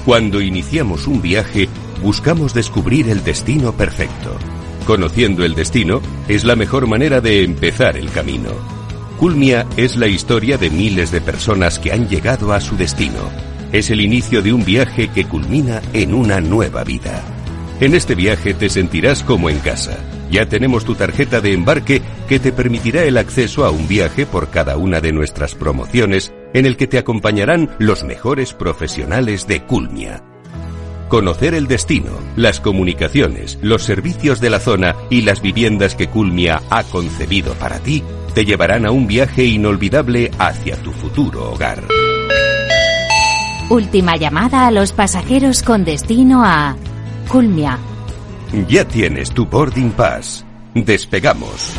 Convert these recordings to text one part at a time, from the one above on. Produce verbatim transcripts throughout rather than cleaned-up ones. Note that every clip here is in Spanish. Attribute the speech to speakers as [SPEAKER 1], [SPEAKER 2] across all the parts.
[SPEAKER 1] Cuando iniciamos un viaje, buscamos descubrir el destino perfecto. Conociendo el destino es la mejor manera de empezar el camino. Culmia es la historia de miles de personas que han llegado a su destino. Es el inicio de un viaje que culmina en una nueva vida. En este viaje te sentirás como en casa. Ya tenemos tu tarjeta de embarque que te permitirá el acceso a un viaje por cada una de nuestras promociones en el que te acompañarán los mejores profesionales de Culmia. Conocer el destino, las comunicaciones, los servicios de la zona y las viviendas que Culmia ha concebido para ti te llevarán a un viaje inolvidable hacia tu futuro hogar.
[SPEAKER 2] Última llamada a los pasajeros con destino a Culmia.
[SPEAKER 1] Ya tienes tu boarding pass. Despegamos.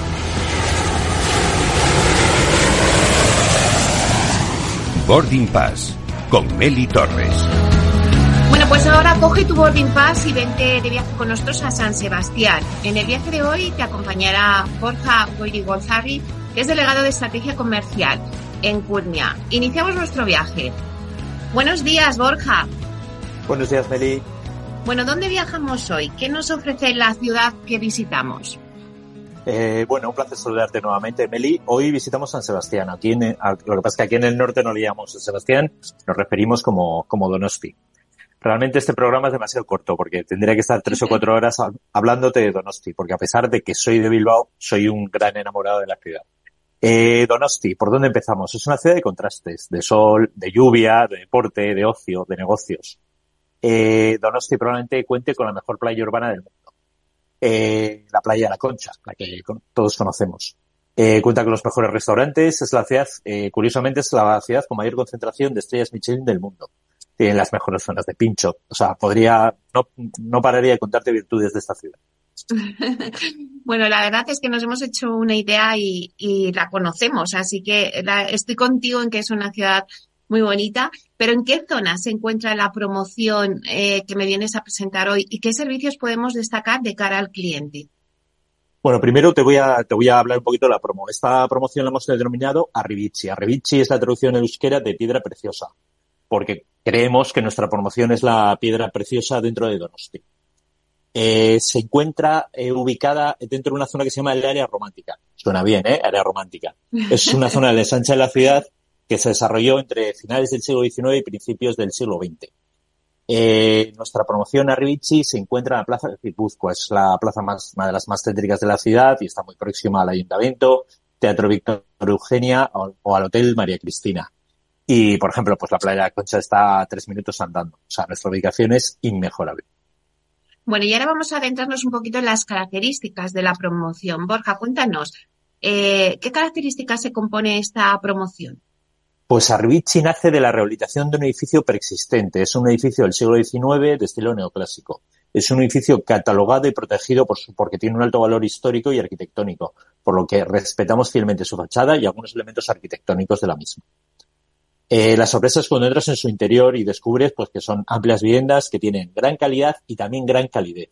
[SPEAKER 1] Boarding Pass con Meli Torres.
[SPEAKER 3] Bueno, pues ahora coge tu boarding pass y vente de viaje con nosotros a San Sebastián. En el viaje de hoy te acompañará Borja Goyri-Gonzarri, que es delegado de Estrategia Comercial en Culmia. Iniciamos nuestro viaje. Buenos días, Borja.
[SPEAKER 4] Buenos días, Meli.
[SPEAKER 3] Bueno, ¿dónde viajamos hoy? ¿Qué nos ofrece la ciudad que visitamos?
[SPEAKER 4] Eh, bueno, un placer saludarte nuevamente, Meli. Hoy visitamos San Sebastián. Aquí en, lo que pasa es que aquí en el norte no le llamamos San Sebastián, nos referimos como, como Donosti. Realmente este programa es demasiado corto porque tendría que estar tres o cuatro horas hablándote de Donosti, porque a pesar de que soy de Bilbao, soy un gran enamorado de la ciudad. Eh, Donosti, ¿por dónde empezamos? Es una ciudad de contrastes, de sol, de lluvia, de deporte, de ocio, de negocios. Eh, Donosti probablemente cuente con la mejor playa urbana del mundo. Eh, la playa de la Concha, la que todos conocemos. Eh, cuenta con los mejores restaurantes, es la ciudad, eh, curiosamente es la ciudad con mayor concentración de estrellas Michelin del mundo. Tienen las mejores zonas de pincho. O sea, podría, no, no pararía de contarte virtudes de esta ciudad.
[SPEAKER 3] Bueno, la verdad es que nos hemos hecho una idea y, y la conocemos, así que la, estoy contigo en que es una ciudad muy bonita, pero ¿en qué zona se encuentra la promoción eh, que me vienes a presentar hoy y qué servicios podemos destacar de cara al cliente?
[SPEAKER 4] Bueno, primero te voy a, te voy a hablar un poquito de la promo. Esta promoción la hemos denominado Arrivici. Arrivici es la traducción en euskera de piedra preciosa, porque creemos que nuestra promoción es la piedra preciosa dentro de Donosti. Eh, se encuentra eh, ubicada dentro de una zona que se llama el área romántica. Suena bien, ¿eh? Área romántica. Es una zona del ensanche de la ciudad que se desarrolló entre finales del siglo diecinueve y principios del siglo veinte. Eh, nuestra promoción Arrivici se encuentra en la Plaza de Guipúzcoa. Es la plaza más, una de las más céntricas de la ciudad y está muy próxima al Ayuntamiento, Teatro Víctor Eugenia o, o al Hotel María Cristina. Y, por ejemplo, pues la playa de la Concha está a tres minutos andando. O sea, nuestra ubicación es inmejorable.
[SPEAKER 3] Bueno, y ahora vamos a adentrarnos un poquito en las características de la promoción. Borja, cuéntanos, eh, ¿qué características se compone esta promoción?
[SPEAKER 4] Pues Arrivici nace de la rehabilitación de un edificio preexistente. Es un edificio del siglo diecinueve de estilo neoclásico. Es un edificio catalogado y protegido por su, porque tiene un alto valor histórico y arquitectónico, por lo que respetamos fielmente su fachada y algunos elementos arquitectónicos de la misma. Eh, las sorpresas cuando entras en su interior y descubres pues que son amplias viviendas que tienen gran calidad y también gran calidez.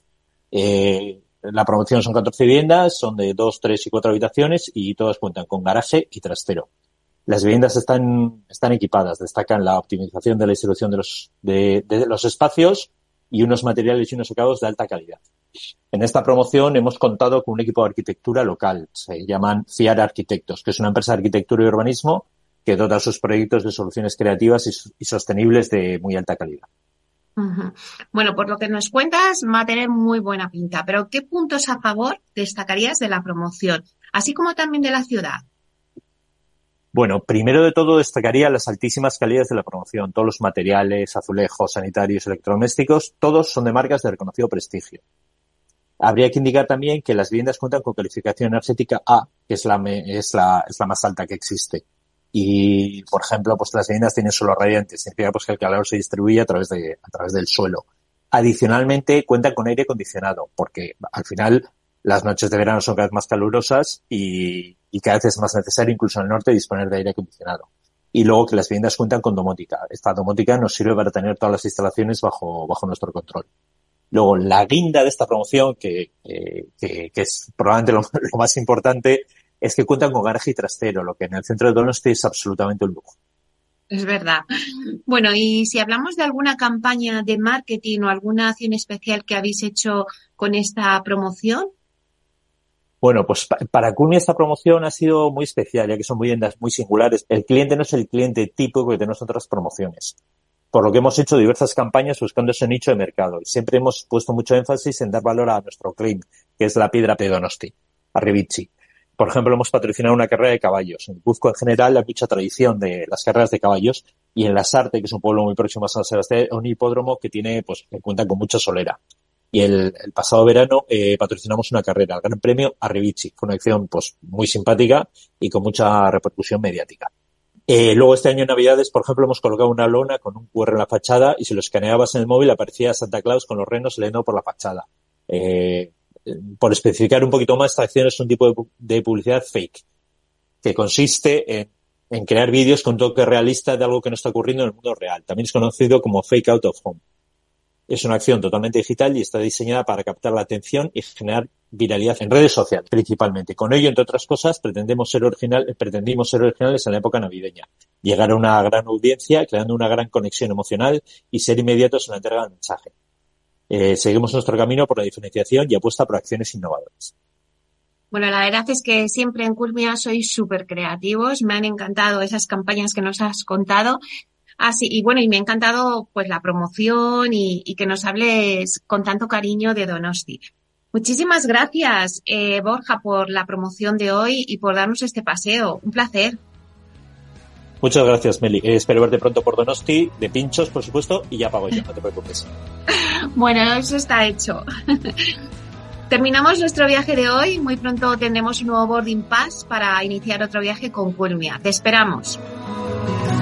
[SPEAKER 4] Eh, la promoción son catorce viviendas, son de dos, tres y cuatro habitaciones y todas cuentan con garaje y trastero. Las viviendas están, están equipadas, destacan la optimización de la distribución de los, de, de los espacios y unos materiales y unos acabados de alta calidad. En esta promoción hemos contado con un equipo de arquitectura local, se llaman Fiar Arquitectos, que es una empresa de arquitectura y urbanismo que dota sus proyectos de soluciones creativas y, y sostenibles de muy alta calidad.
[SPEAKER 3] Uh-huh. Bueno, por lo que nos cuentas, va a tener muy buena pinta, pero ¿qué puntos a favor destacarías de la promoción, así como también de la ciudad?
[SPEAKER 4] Bueno, primero de todo destacaría las altísimas calidades de la promoción. Todos los materiales, azulejos, sanitarios, electrodomésticos, todos son de marcas de reconocido prestigio. Habría que indicar también que las viviendas cuentan con calificación energética A, que es la, es la, es la más alta que existe. Y, por ejemplo, pues las viviendas tienen suelo radiante, significa pues que el calor se distribuye a través de, a través del suelo. Adicionalmente, cuentan con aire acondicionado, porque al final las noches de verano son cada vez más calurosas y, y cada vez es más necesario, incluso en el norte, disponer de aire acondicionado. Y luego que las viviendas cuentan con domótica. Esta domótica nos sirve para tener todas las instalaciones bajo, bajo nuestro control. Luego, la guinda de esta promoción, que, que, que, que es probablemente lo, lo más importante, es que cuentan con garaje y trastero, lo que en el centro de Donosti es absolutamente un lujo.
[SPEAKER 3] Es verdad. Bueno, y si hablamos de alguna campaña de marketing o alguna acción especial que habéis hecho con esta promoción.
[SPEAKER 4] Bueno, pues pa- para Culmia esta promoción ha sido muy especial, ya que son viviendas muy singulares. El cliente no es el cliente típico que tenemos en otras promociones, por lo que hemos hecho diversas campañas buscando ese nicho de mercado. Y siempre hemos puesto mucho énfasis en dar valor a nuestro claim, que es la piedra de Donosti, Arrivici. Por ejemplo, hemos patrocinado una carrera de caballos. En Cuzco, en general, hay mucha tradición de las carreras de caballos, y en Lasarte, que es un pueblo muy próximo a San Sebastián, un hipódromo que tiene, pues, que cuenta con mucha solera. Y el, el pasado verano eh, patrocinamos una carrera, el Gran Premio Arrivici. Fue una acción pues muy simpática y con mucha repercusión mediática. Eh, luego este año en Navidades, por ejemplo, hemos colocado una lona con un cu erre en la fachada y si lo escaneabas en el móvil aparecía Santa Claus con los renos leyendo por la fachada. Eh, por especificar un poquito más, esta acción es un tipo de, de publicidad fake, que consiste en, en crear vídeos con toque realista de algo que no está ocurriendo en el mundo real. También es conocido como fake out of home. Es una acción totalmente digital y está diseñada para captar la atención y generar viralidad en redes sociales, principalmente. Con ello, entre otras cosas, pretendemos ser original, pretendimos ser originales en la época navideña, llegar a una gran audiencia, creando una gran conexión emocional y ser inmediatos en la entrega del mensaje. Eh, seguimos nuestro camino por la diferenciación y apuesta por acciones innovadoras.
[SPEAKER 3] Bueno, la verdad es que siempre en Culmia sois súper creativos. Me han encantado esas campañas que nos has contado. Ah, sí, y bueno, y me ha encantado pues la promoción y, y que nos hables con tanto cariño de Donosti. Muchísimas gracias, eh, Borja, por la promoción de hoy y por darnos este paseo. Un placer.
[SPEAKER 4] Muchas gracias, Meli. Eh, espero verte pronto por Donosti, de pinchos, por supuesto, y ya pago yo, no te preocupes.
[SPEAKER 3] Bueno, eso está hecho. Terminamos nuestro viaje de hoy. Muy pronto tendremos un nuevo boarding pass para iniciar otro viaje con Culmia. Te esperamos.